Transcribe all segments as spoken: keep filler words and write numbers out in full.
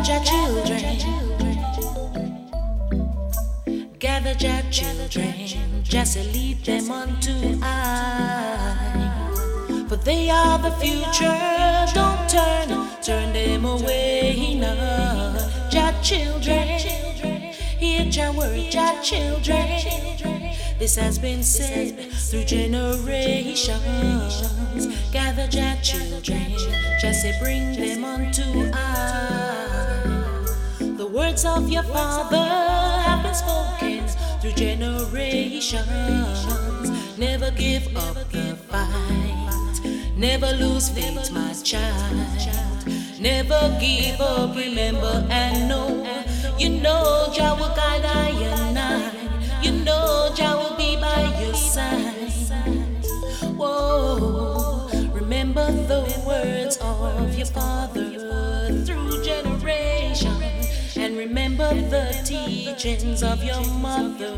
your children. Gather your children. Just lead them unto I. For they are the future. Don't turn, turn them away now. Your children. Hear your word, your children. This has been said through generations. Gather your children, just say bring them unto I. The words of your father have been spoken through generations. Never give up the fight. Never lose faith, my child. Never give up, remember and know. You know Jah will guide I and I. You know Jah will be by your side. Whoa, remember the words of your father through generation, and remember the teachings of your mother.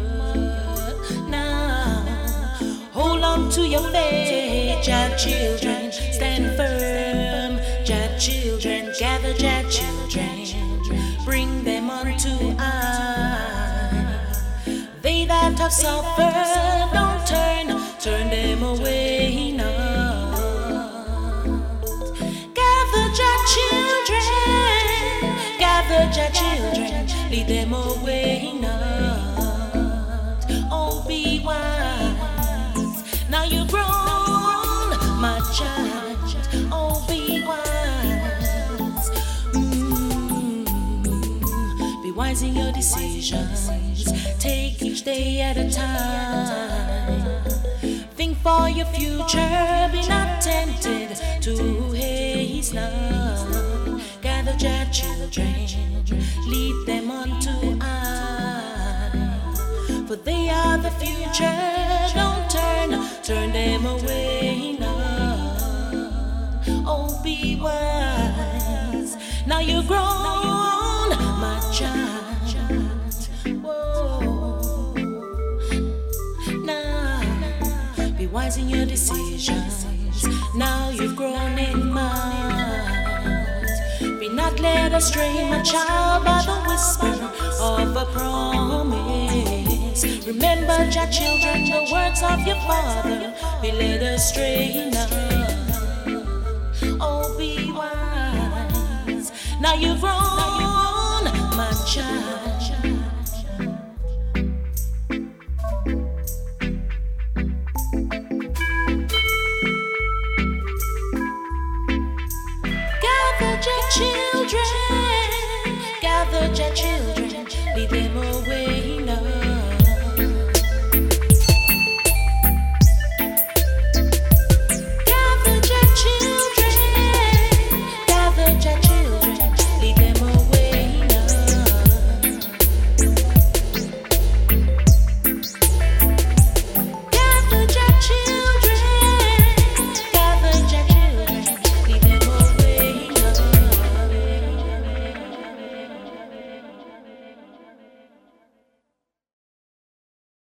Now, hold on to your faith, your children. Stand firm, your children. Gather your children. Bring them unto I. They that have suffered, don't turn, turn them away now. Gather your children, gather your children, lead them away now. Oh, be wise, now you're grown, my child. Oh, be wise, mm. Be wise in your decisions. Take each day at a time. Think for your future. Be not tempted to haste now. Gather your children. Lead them unto I. For they are the future. Don't turn, turn them away now. Oh, be wise. Now you're grown, my child. Wise in your decisions. Now you've grown in mind. Be not led astray, my child, by the whisper of a promise. Remember your children, the words of your father. Be led astray now. Oh, be wise. Now you've grown, my child. Children, gather your children.